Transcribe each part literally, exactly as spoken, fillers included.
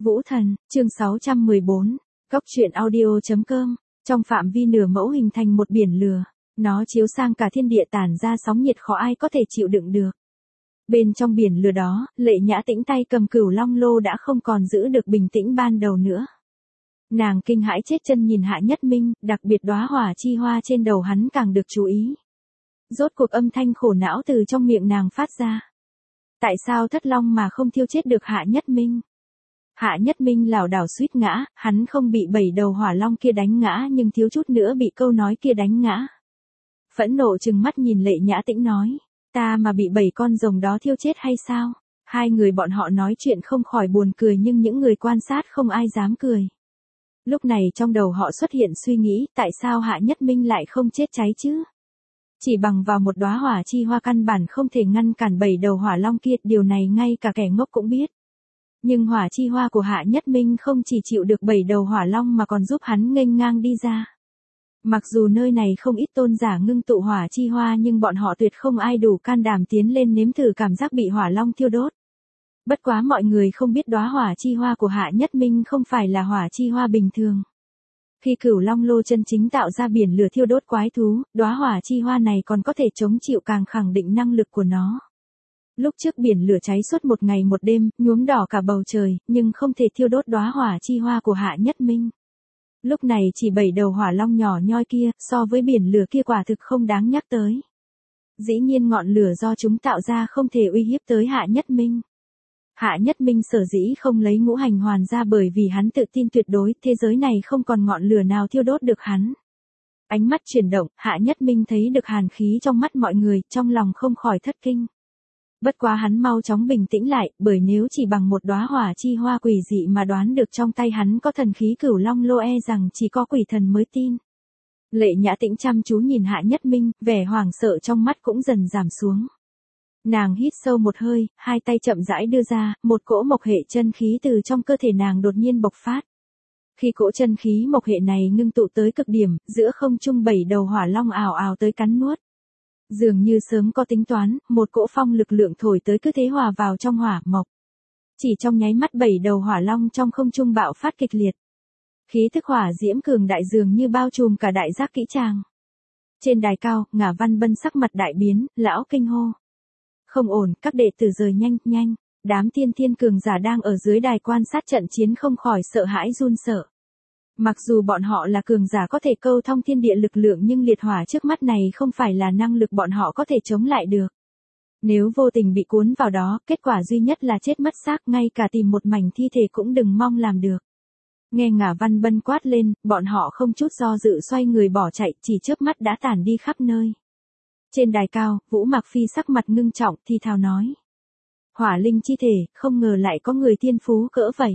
Vũ Thần, chương sáu trăm mười bốn, Góc truyện audio.com, trong phạm vi nửa mẫu hình thành một biển lửa, nó chiếu sang cả thiên địa tản ra sóng nhiệt khó ai có thể chịu đựng được. Bên trong biển lửa đó, Lệ Nhã Tĩnh tay cầm Cửu Long Lô đã không còn giữ được bình tĩnh ban đầu nữa. Nàng kinh hãi chết chân nhìn Hạ Nhất Minh, đặc biệt đóa hỏa chi hoa trên đầu hắn càng được chú ý. Rốt cuộc âm thanh khổ não từ trong miệng nàng phát ra. Tại sao Thất Long mà không thiêu chết được Hạ Nhất Minh? Hạ Nhất Minh lảo đảo suýt ngã, hắn không bị bảy đầu hỏa long kia đánh ngã nhưng thiếu chút nữa bị câu nói kia đánh ngã. Phẫn nộ trừng mắt nhìn Lệ Nhã Tĩnh nói, ta mà bị bảy con rồng đó thiêu chết hay sao? Hai người bọn họ nói chuyện không khỏi buồn cười nhưng những người quan sát không ai dám cười. Lúc này trong đầu họ xuất hiện suy nghĩ tại sao Hạ Nhất Minh lại không chết cháy chứ? Chỉ bằng vào một đóa hỏa chi hoa căn bản không thể ngăn cản bảy đầu hỏa long kia, điều này ngay cả kẻ ngốc cũng biết. Nhưng hỏa chi hoa của Hạ Nhất Minh không chỉ chịu được bảy đầu hỏa long mà còn giúp hắn nghênh ngang đi ra. Mặc dù nơi này không ít tôn giả ngưng tụ hỏa chi hoa nhưng bọn họ tuyệt không ai đủ can đảm tiến lên nếm thử cảm giác bị hỏa long thiêu đốt. Bất quá mọi người không biết đóa hỏa chi hoa của Hạ Nhất Minh không phải là hỏa chi hoa bình thường. Khi Cửu Long Lô chân chính tạo ra biển lửa thiêu đốt quái thú, đóa hỏa chi hoa này còn có thể chống chịu càng khẳng định năng lực của nó. Lúc trước biển lửa cháy suốt một ngày một đêm, nhuốm đỏ cả bầu trời, nhưng không thể thiêu đốt đóa hỏa chi hoa của Hạ Nhất Minh. Lúc này chỉ bảy đầu hỏa long nhỏ nhoi kia, so với biển lửa kia quả thực không đáng nhắc tới. Dĩ nhiên ngọn lửa do chúng tạo ra không thể uy hiếp tới Hạ Nhất Minh. Hạ Nhất Minh sở dĩ không lấy ngũ hành hoàn ra bởi vì hắn tự tin tuyệt đối thế giới này không còn ngọn lửa nào thiêu đốt được hắn. Ánh mắt chuyển động, Hạ Nhất Minh thấy được hàn khí trong mắt mọi người, trong lòng không khỏi thất kinh. Bất quá hắn mau chóng bình tĩnh lại, bởi nếu chỉ bằng một đóa hỏa chi hoa quỷ dị mà đoán được trong tay hắn có thần khí Cửu Long Lô e rằng chỉ có quỷ thần mới tin. Lệ Nhã Tĩnh chăm chú nhìn Hạ Nhất Minh, vẻ hoảng sợ trong mắt cũng dần giảm xuống. Nàng hít sâu một hơi, hai tay chậm rãi đưa ra, một cỗ mộc hệ chân khí từ trong cơ thể nàng đột nhiên bộc phát. Khi cỗ chân khí mộc hệ này ngưng tụ tới cực điểm, giữa không trung bảy đầu hỏa long ào ào tới cắn nuốt. Dường như sớm có tính toán, một cỗ phong lực lượng thổi tới cứ thế hòa vào trong hỏa mộc. Chỉ trong nháy mắt bảy đầu hỏa long trong không trung bạo phát kịch liệt. Khí thức hỏa diễm cường đại dường như bao trùm cả đại giác kỹ tràng. Trên đài cao, Ngả Văn Bân sắc mặt đại biến, lão kinh hô. Không ổn, các đệ tử rời nhanh, nhanh. Đám tiên thiên cường giả đang ở dưới đài quan sát trận chiến không khỏi sợ hãi run sợ. Mặc dù bọn họ là cường giả có thể câu thông thiên địa lực lượng nhưng liệt hỏa trước mắt này không phải là năng lực bọn họ có thể chống lại được. Nếu vô tình bị cuốn vào đó, kết quả duy nhất là chết mất xác, ngay cả tìm một mảnh thi thể cũng đừng mong làm được. Nghe Ngả Văn Bân quát lên, bọn họ không chút do dự xoay người bỏ chạy, chỉ chớp mắt đã tản đi khắp nơi. Trên đài cao, Vũ Mạc Phi sắc mặt ngưng trọng thì thào nói. Hỏa linh chi thể, không ngờ lại có người thiên phú cỡ vậy.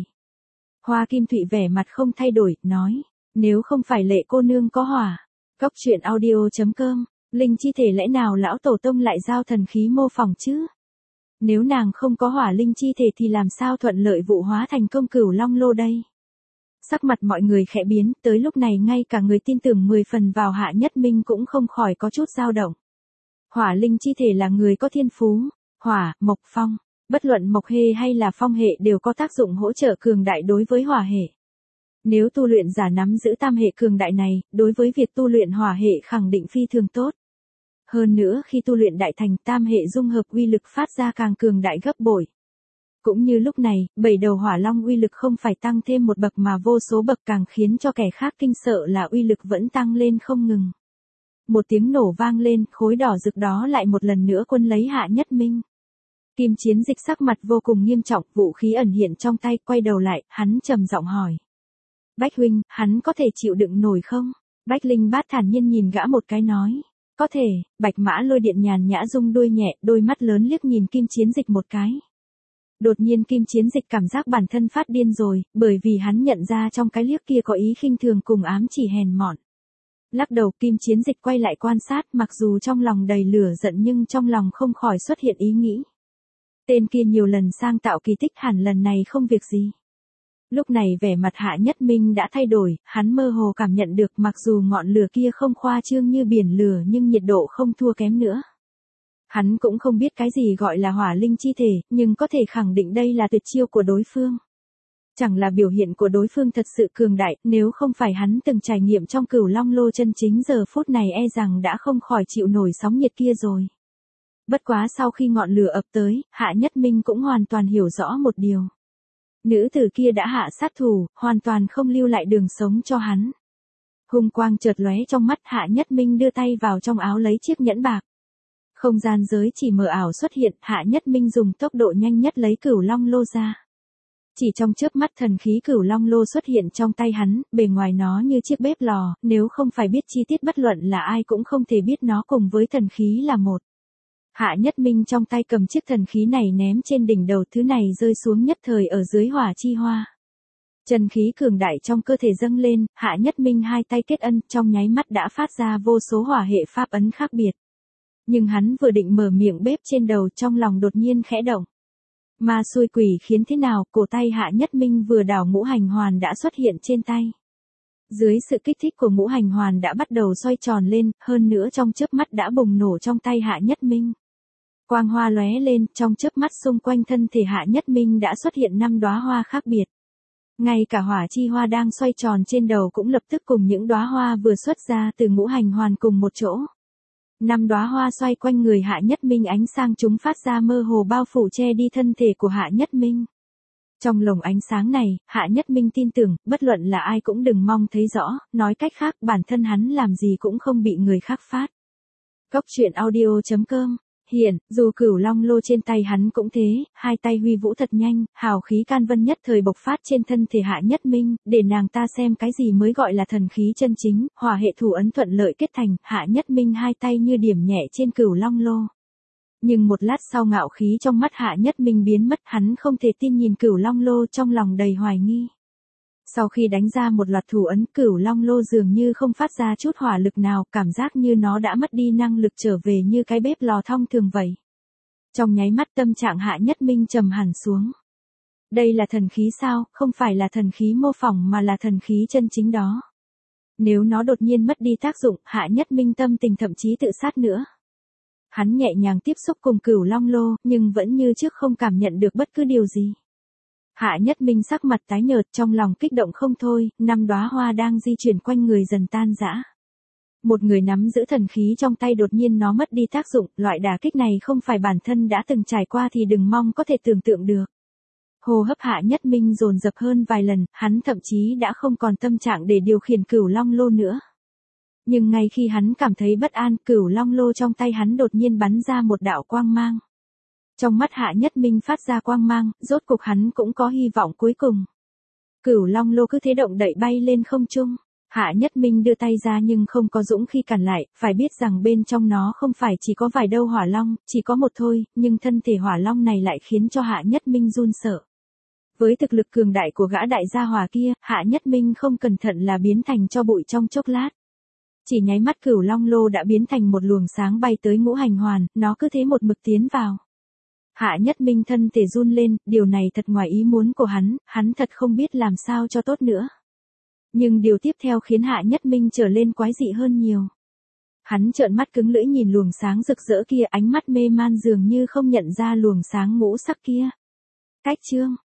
Hoa Kim Thụy vẻ mặt không thay đổi, nói, nếu không phải Lệ cô nương có hỏa. Góc truyện audio.com, linh chi thể lẽ nào lão tổ tông lại giao thần khí mô phỏng chứ? Nếu nàng không có hỏa linh chi thể thì làm sao thuận lợi vụ hóa thành công Cửu Long Lô đây? Sắc mặt mọi người khẽ biến, tới lúc này ngay cả người tin tưởng mười phần vào Hạ Nhất Minh cũng không khỏi có chút dao động. Hỏa linh chi thể là người có thiên phú, hỏa, mộc, phong. Bất luận mộc hệ hay là phong hệ đều có tác dụng hỗ trợ cường đại đối với hỏa hệ. Nếu tu luyện giả nắm giữ tam hệ cường đại này, đối với việc tu luyện hỏa hệ khẳng định phi thường tốt. Hơn nữa khi tu luyện đại thành tam hệ dung hợp uy lực phát ra càng cường đại gấp bội. Cũng như lúc này, bảy đầu hỏa long uy lực không phải tăng thêm một bậc mà vô số bậc càng khiến cho kẻ khác kinh sợ là uy lực vẫn tăng lên không ngừng. Một tiếng nổ vang lên, khối đỏ rực đó lại một lần nữa quân lấy Hạ Nhất Minh. Kim Chiến Dịch sắc mặt vô cùng nghiêm trọng, vũ khí ẩn hiện trong tay, quay đầu lại, hắn trầm giọng hỏi. Bách huynh, hắn có thể chịu đựng nổi không? Bách Linh Bát thản nhiên nhìn gã một cái nói. Có thể. Bạch Mã Lôi Điện nhàn nhã rung đuôi nhẹ, đôi mắt lớn liếc nhìn Kim Chiến Dịch một cái. Đột nhiên Kim Chiến Dịch cảm giác bản thân phát điên rồi, bởi vì hắn nhận ra trong cái liếc kia có ý khinh thường cùng ám chỉ hèn mọn. Lắc đầu, Kim Chiến Dịch quay lại quan sát, mặc dù trong lòng đầy lửa giận nhưng trong lòng không khỏi xuất hiện ý nghĩ. Tên kia nhiều lần sang tạo kỳ tích, hẳn lần này không việc gì. Lúc này vẻ mặt Hạ Nhất Minh đã thay đổi, hắn mơ hồ cảm nhận được mặc dù ngọn lửa kia không khoa trương như biển lửa nhưng nhiệt độ không thua kém nữa. Hắn cũng không biết cái gì gọi là hỏa linh chi thể, nhưng có thể khẳng định đây là tuyệt chiêu của đối phương. Chẳng là biểu hiện của đối phương thật sự cường đại, nếu không phải hắn từng trải nghiệm trong Cửu Long Lô chân chính giờ phút này e rằng đã không khỏi chịu nổi sóng nhiệt kia rồi. Bất quá sau khi ngọn lửa ập tới, Hạ Nhất Minh cũng hoàn toàn hiểu rõ một điều. Nữ tử kia đã hạ sát thủ, hoàn toàn không lưu lại đường sống cho hắn. Hung quang chợt lóe trong mắt, Hạ Nhất Minh đưa tay vào trong áo lấy chiếc nhẫn bạc. Không gian giới chỉ mờ ảo xuất hiện, Hạ Nhất Minh dùng tốc độ nhanh nhất lấy Cửu Long Lô ra. Chỉ trong chớp mắt thần khí Cửu Long Lô xuất hiện trong tay hắn, bề ngoài nó như chiếc bếp lò, nếu không phải biết chi tiết bất luận là ai cũng không thể biết nó cùng với thần khí là một. Hạ Nhất Minh trong tay cầm chiếc thần khí này ném trên đỉnh đầu, thứ này rơi xuống nhất thời ở dưới hỏa chi hoa. Chân khí cường đại trong cơ thể dâng lên, Hạ Nhất Minh hai tay kết ân, trong nháy mắt đã phát ra vô số hỏa hệ pháp ấn khác biệt. Nhưng hắn vừa định mở miệng bếp trên đầu, trong lòng đột nhiên khẽ động. Ma xui quỷ khiến thế nào, cổ tay Hạ Nhất Minh vừa đảo, ngũ hành hoàn đã xuất hiện trên tay. Dưới sự kích thích của ngũ hành hoàn đã bắt đầu xoay tròn lên, hơn nữa trong chớp mắt đã bùng nổ trong tay Hạ Nhất Minh. Quang hoa lóe lên, trong chớp mắt xung quanh thân thể Hạ Nhất Minh đã xuất hiện năm đóa hoa khác biệt. Ngay cả hỏa chi hoa đang xoay tròn trên đầu cũng lập tức cùng những đóa hoa vừa xuất ra từ ngũ hành hoàn cùng một chỗ. Năm đóa hoa xoay quanh người Hạ Nhất Minh, ánh sáng chúng phát ra mơ hồ bao phủ che đi thân thể của Hạ Nhất Minh. Trong lồng ánh sáng này, Hạ Nhất Minh tin tưởng, bất luận là ai cũng đừng mong thấy rõ, nói cách khác bản thân hắn làm gì cũng không bị người khác phát. Cốc truyện audio chấm com. Hiện, dù Cửu Long Lô trên tay hắn cũng thế, hai tay huy vũ thật nhanh, hào khí can vân nhất thời bộc phát trên thân thể Hạ Nhất Minh, để nàng ta xem cái gì mới gọi là thần khí chân chính, hỏa hệ thủ ấn thuận lợi kết thành, Hạ Nhất Minh hai tay như điểm nhẹ trên Cửu Long Lô. Nhưng một lát sau ngạo khí trong mắt Hạ Nhất Minh biến mất, hắn không thể tin nhìn Cửu Long Lô trong lòng đầy hoài nghi. Sau khi đánh ra một loạt thủ ấn, Cửu Long Lô dường như không phát ra chút hỏa lực nào, cảm giác như nó đã mất đi năng lực trở về như cái bếp lò thông thường vậy. Trong nháy mắt tâm trạng Hạ Nhất Minh trầm hẳn xuống. Đây là thần khí sao, không phải là thần khí mô phỏng mà là thần khí chân chính đó. Nếu nó đột nhiên mất đi tác dụng, Hạ Nhất Minh tâm tình thậm chí tự sát nữa. Hắn nhẹ nhàng tiếp xúc cùng Cửu Long Lô, nhưng vẫn như trước không cảm nhận được bất cứ điều gì. Hạ Nhất Minh sắc mặt tái nhợt, trong lòng kích động không thôi, năm đóa hoa đang di chuyển quanh người dần tan rã. Một người nắm giữ thần khí trong tay đột nhiên nó mất đi tác dụng, loại đả kích này không phải bản thân đã từng trải qua thì đừng mong có thể tưởng tượng được. Hô hấp Hạ Nhất Minh dồn dập hơn vài lần, hắn thậm chí đã không còn tâm trạng để điều khiển Cửu Long Lô nữa. Nhưng ngay khi hắn cảm thấy bất an, Cửu Long Lô trong tay hắn đột nhiên bắn ra một đạo quang mang. Trong mắt Hạ Nhất Minh phát ra quang mang, rốt cục hắn cũng có hy vọng cuối cùng. Cửu Long Lô cứ thế động đậy bay lên không trung. Hạ Nhất Minh đưa tay ra nhưng không có dũng khí cản lại, phải biết rằng bên trong nó không phải chỉ có vài đâu hỏa long, chỉ có một thôi, nhưng thân thể hỏa long này lại khiến cho Hạ Nhất Minh run sợ. Với thực lực cường đại của gã đại gia hỏa kia, Hạ Nhất Minh không cẩn thận là biến thành tro bụi trong chốc lát. Chỉ nháy mắt Cửu Long Lô đã biến thành một luồng sáng bay tới ngũ hành hoàn, nó cứ thế một mực tiến vào. Hạ Nhất Minh thân thể run lên, điều này thật ngoài ý muốn của hắn, hắn thật không biết làm sao cho tốt nữa. Nhưng điều tiếp theo khiến Hạ Nhất Minh trở lên quái dị hơn nhiều. Hắn trợn mắt cứng lưỡi nhìn luồng sáng rực rỡ kia, ánh mắt mê man dường như không nhận ra luồng sáng ngũ sắc kia. Cách chương